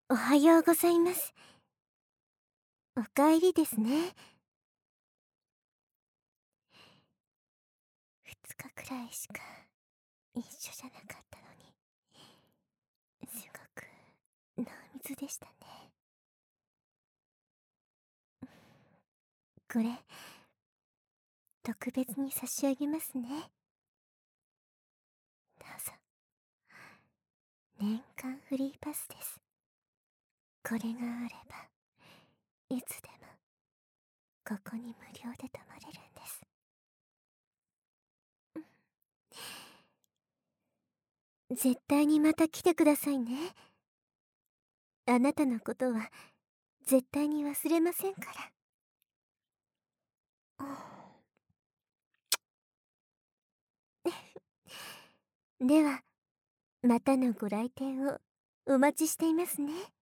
おはようございます。お帰りですね。2日くらいしか一緒じゃなかったのに、すごく濃密でしたね。これ、特別に差し上げますね。どうぞ。年間フリーパスです。これがあれば、いつでも、ここに無料で泊まれるんです。絶対にまた来てくださいね。あなたのことは、絶対に忘れませんから。では、またのご来店をお待ちしていますね。